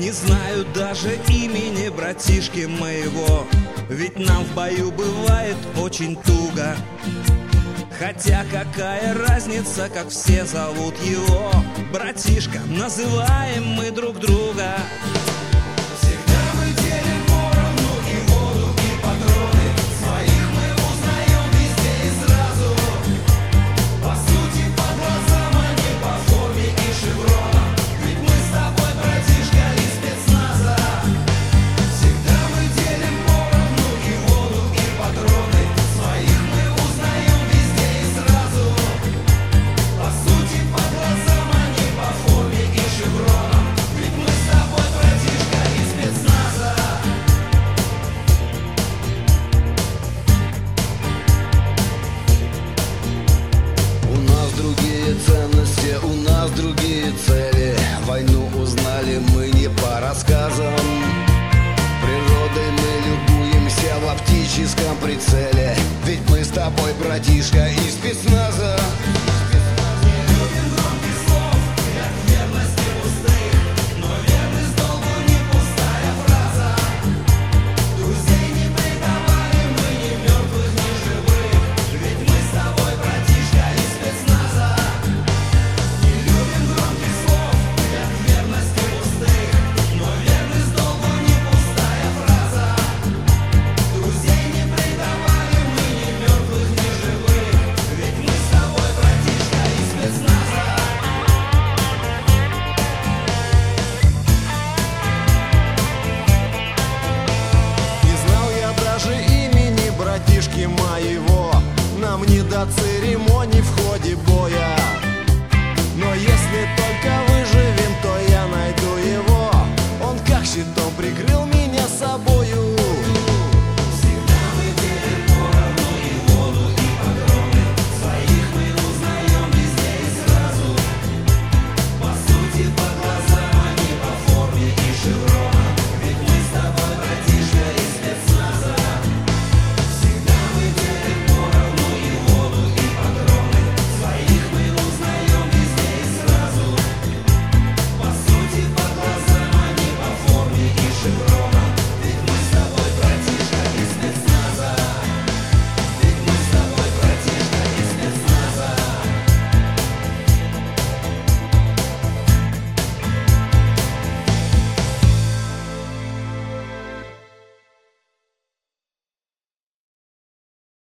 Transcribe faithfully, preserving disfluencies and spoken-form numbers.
Не знаю даже имени братишки моего, ведь нам в бою бывает очень туго. Хотя какая разница, как все зовут его, братишка, называем мы друг друга. Всегда мы делим поровну и воду, и патроны. Своих мы узнаем везде и сразу. По сути, по глазам, а не по форме и шевронам. Ведь мы с тобой, братишка, из спецназа. Всегда мы делим поровну и воду, и патроны. Своих мы узнаем везде и сразу. По сути, по глазам, а не по форме и шевронам. Ведь мы с тобой, братишка, из спецназа. У нас другие ценности, у нас другие цели. Войну узнали мы не по рассказам. Природой мы любуемся в оптическом прицеле. Ведь мы с тобой, братишка, из спецназа. Моего нам не до церемоний в ходе боя. Но если только выживем, то я найду его. Он как щитом прикрыл меня.